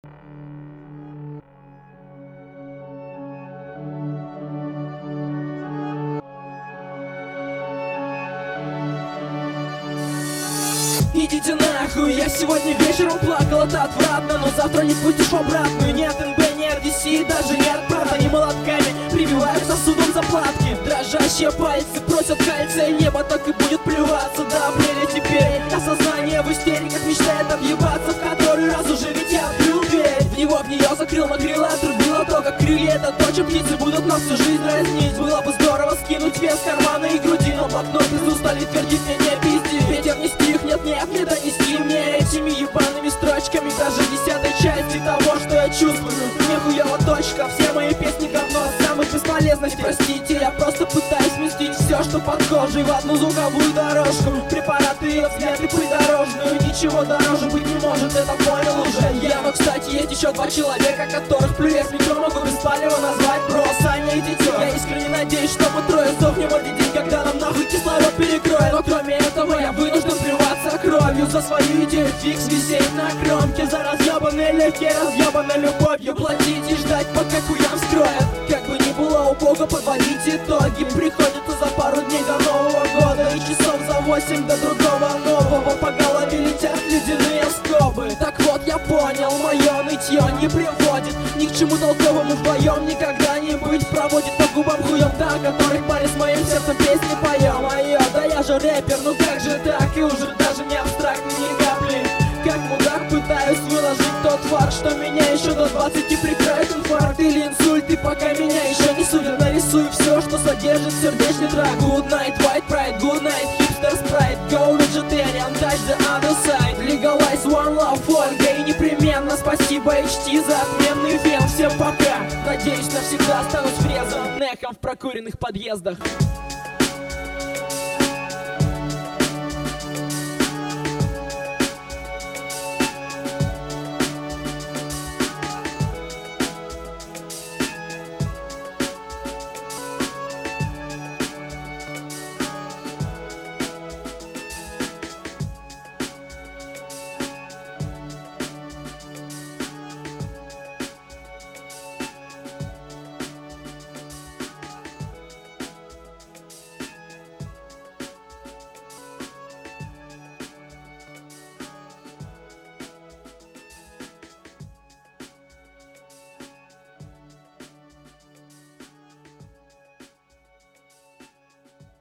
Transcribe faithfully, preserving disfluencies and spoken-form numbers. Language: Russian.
Идите нахуй, я сегодня вечером плакал, это отвратно, но завтра не пустишь в обратную. Нет эн бэ, нет эр ди си, даже нет правда. Они молотками прибивают сосудом заплатки. Дрожащие пальцы просят кальция, небо так и будет плеваться до апреля теперь. Осознание в истериках мечтает объебаться, в который раз уже ведь я открыл дверь. В него, в нее закрыл, накрыло, отрубило то, как крылья. Это то, чем птицы будут нас всю жизнь дразнить. Было бы здорово скинуть вес кармана и груди, но блокнот из устали твердить мне не пизди. Ветер не стих, нет, нет, не донести мне этими ебаными строчками даже десятой части того, что я чувствую. Мне хуёво точка, все мои песни говно, самых бесполезных. Простите, я просто пытаюсь вместить все, что под кожей, в одну звуковую дорожку. Препараты и взгляды придорожную, ничего дороже быть не может, это понял уже я. Но, кстати, есть еще два человека, которых плюясь в микро могу без палева назвать бро, Саня и Дитё. Я искренне надеюсь, что мы трое сдохнем один день, когда нам нахуй кислород перекроет. Но кроме этого я вынужден плеваться кровью за свою идею, фикс висеть на кромке, за разъебанные легкие, разъебанной любовью. Платить и ждать, пока хуям скроят. Как бы ни было у Бога, подводить итоги приходится за пару дней до Нового года. И часов за восемь до другого нового по голове летят ледяные скобы. Так вот я понял, мое нытье не приводит ни к чему толковому, вдвоем никогда не быть. Проводит по губам хуем та, которых паре с моим сердцем песни поем. Айо, да я же рэпер, ну как же так? И уже даже не абстрактно ни капли. Как мудак пытаюсь выложить тот факт, что меня еще до двадцати прикроет инфаркт или инсульт. И пока меня еще не судят, нарисую все, что содержит сердечный трак. Good night, white pride, good night, hipster sprite. Go vegetarian, touch the other side. Legalize one love, фольга и непременно спасибо эйч ти за отменный фен. Всем пока, надеюсь навсегда останусь врезан нехом в прокуренных подъездах.